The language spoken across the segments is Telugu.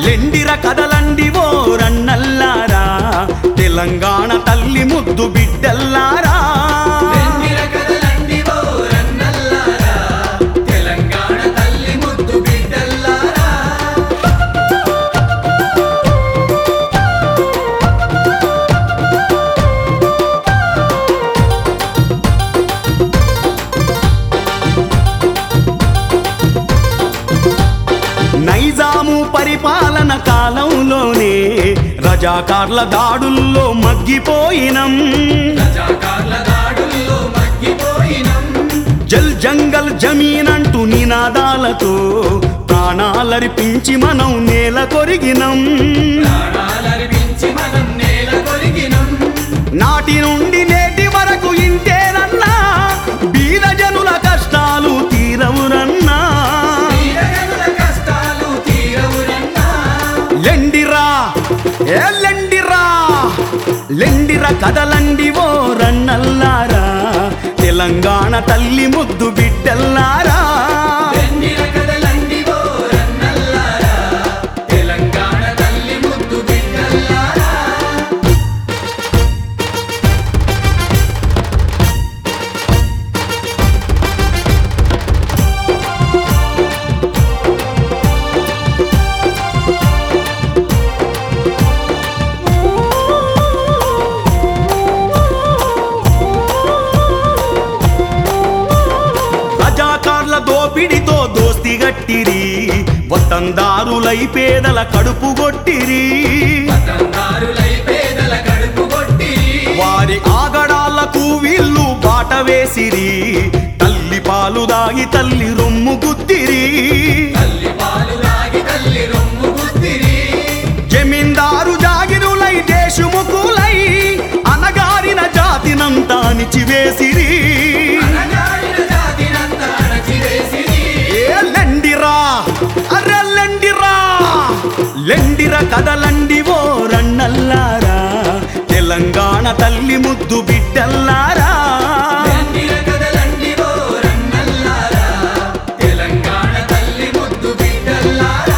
లెండిర కదలండి ఓ రన్నల్లారా తెలంగాణ తల్లి ముద్దు బిడ్డల్లారా లెండిర కదలండి ఓ రన్నల్లారా తెలంగాణ తల్లి ముద్దు బిడ్డల్లారా నైజాము పరిపాలన కాలంలోనే రజాకార్ల దాడుల్లో మగ్గిపోయినం రజాకార్ల దాడుల్లో మగ్గిపోయినం జల్ జంగల్ జమీన్ అంటూ నినాదాలతో ప్రాణాలర్పించి మనం నేల కొరిగినం ప్రాణాలర్పించి మనం నేల కొరిగినం నాటి నుండి నేటి వరకు ఇంతేనన్నా బీద జనుల కష్టాలు తీరవురన్నా వీరజనుల కష్టాలు తీరవురన్నా లెండిరా ఏ లెండిరా లెండిర కదలండి ఓ రన్నల్లారా తెలంగాణ తల్లి ముద్దు బిడ్డల్లారా లెండిర కదలండి ఓ రన్నల్లారా తెలంగాణ తల్లి ముద్దు బిడ్డల్లారా రజాకార్ల దోపిడితో దోస్తి గట్టిరి వతందారులై పేదల కడుపు గొట్టిరి వతందారులై పేదల కడుపు కొట్టిరి వారి ఆగడాలకు వీళ్ళు బాట వేసిరి తల్లి పాలు దాగి తల్లి రొమ్ము గుద్దిరి తల్లి పాలు తాగి తల్లి రొమ్ము గుద్దిరి జమీందారు జాగిరులై దేశముఖులై అనగారిన జాతినంతా అణిచివేసిరి అనగారిన జాతినంతా అణచివేసిరి ఏ లెండిరా అర్ర లెండిరా లెండిర కదలండి ఓ రన్నల్లారా తెలంగాణ తల్లి ముద్దు బిడ్డల్లారా లెండిర కదలండి ఓ రన్నల్లారా తెలంగాణ తల్లి ముద్దు బిడ్డల్లారా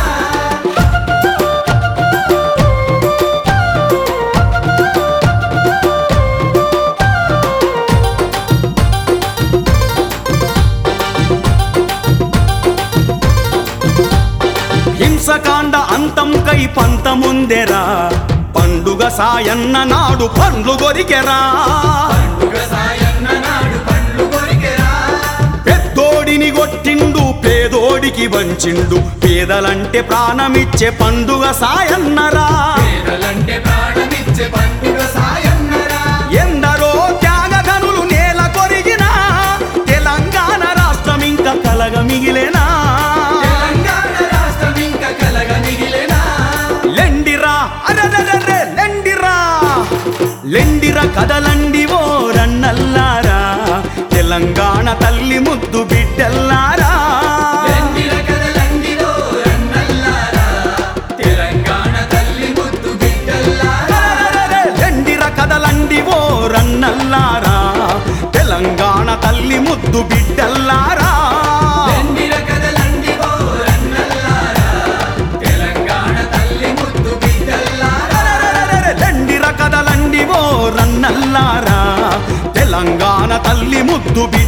హింసకాండ అంతం కై పంతముందెరా పండుగ సాయన్న నాడు పండ్లు గొరికెరా పండుగ సాయన్న నాడు పండ్లు కొరికెరా పెద్దోడిని కొట్టిండు పేదోడికి వంచిండు పేదలంటే ప్రాణమిచ్చే పండుగ సాయన్నరా పేదలంటే ప్రాణమిచ్చే పండుగ సాయన్నరా ఎందరో త్యాగధనులు నేల కొరిగినా తెలంగాణ రాష్ట్రం ఇంకా కలగ మిగిలేనా తెలంగాణ రాష్ట్రం ఇంకా కలగ మిగిలేనా లెండిరా అరెరెరెరె లెండిరా లెండిర కదలండి ఓ రన్నల్లారా తెలంగాణ తల్లి ముద్దు బిడ్డల్లారా లెండిర కదలండి ఓ రన్నల్లారా తెలంగాణ తల్లి ముద్దు బిడ్డల్లారా అరెరెరెరె లెండిర కదలండి ఓ రన్నల్లారా తెలంగాణ తల్లి ముద్దు బిడ్డల్లారా లెండిర కదలండి ఓ రన్నల్లారా తెలంగాణ తల్లి ముద్దు బిడ్డల్లారా అరెరెరెరె లెండిర కదలండి ఓ రన్నల్లారా తెలంగాణ తల్లి ముద్దు బిడ్డల్లారా